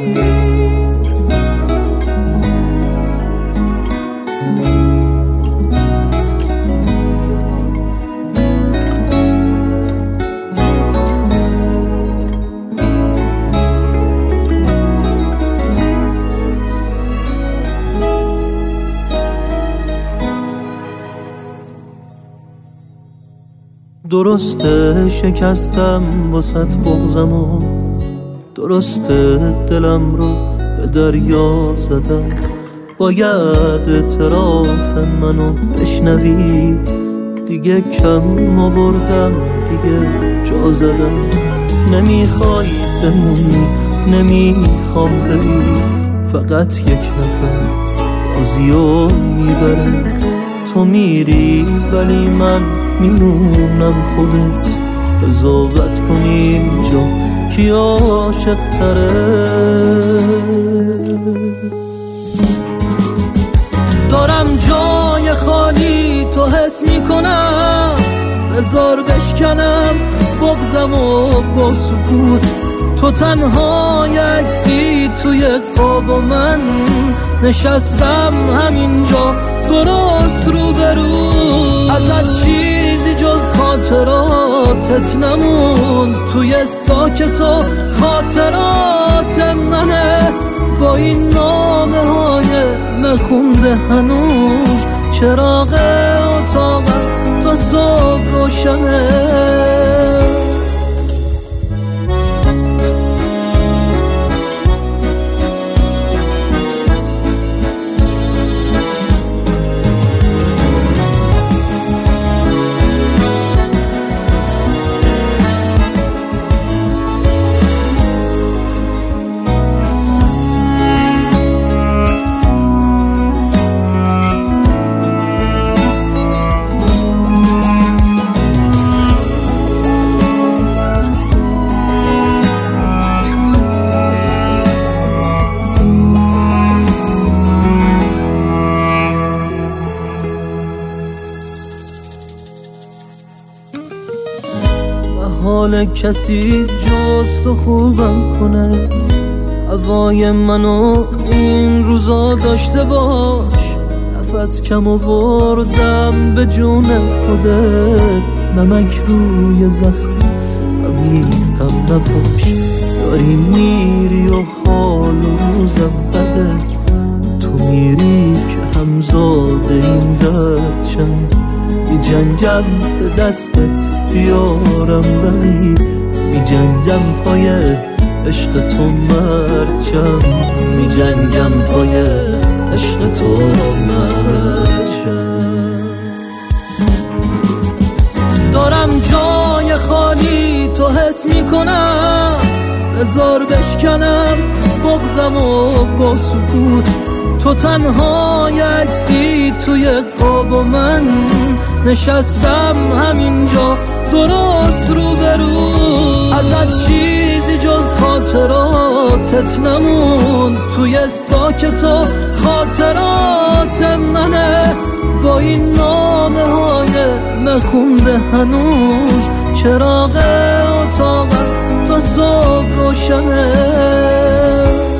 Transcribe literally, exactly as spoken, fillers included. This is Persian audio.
درسته شکستم واسط بغضمو، درسته دلم رو به دریا زدم. باید اعتراف منو بشنوی، دیگه کم آوردم دیگه جا زدم. نمیخوای بمونی نمیخوام بری، فقط یک نفر بازیو میبره. تو میری ولی من میمونم، خودت قضاوت کنی اینجا کی عاشق تره. دارم جای خالی تو حس میکنم، بذار بشکنم بغضمو با سکوت. تو تنها یکسی توی قاب و من نشستم همینجا درست رو برو. ازت چیزی جز خاطراتت نمون، توی ساکت و خاطرات منه. با این نامه های نخونده هنوز چراغ اتاقم تا صبح روشنه. حال کسی جز تو خوبم کنه، هوای منو این روزا داشته باش. نفس کم آوردم به جون خودت، نمک روی زخم عمیقم نباش. داری میری و حال و روزم بده، تو میری که همزاده این درد چند. می جنگم به دستت بیارم ولی می جنگم پای عشق تو مرچم. می جنگم پای عشق تو مرچم. دارم جای خالی تو حس میکنم، بذار بشکنم بغضمو با سکوت. تو تنها یکسی توی قاب و من نشستم همینجا درست رو برو. ازت چیزی جز خاطراتت نمون، توی ساکت و خاطرات منه. با این نامه های نخونده هنوز چراغ اتاقم تا صبح روشنه.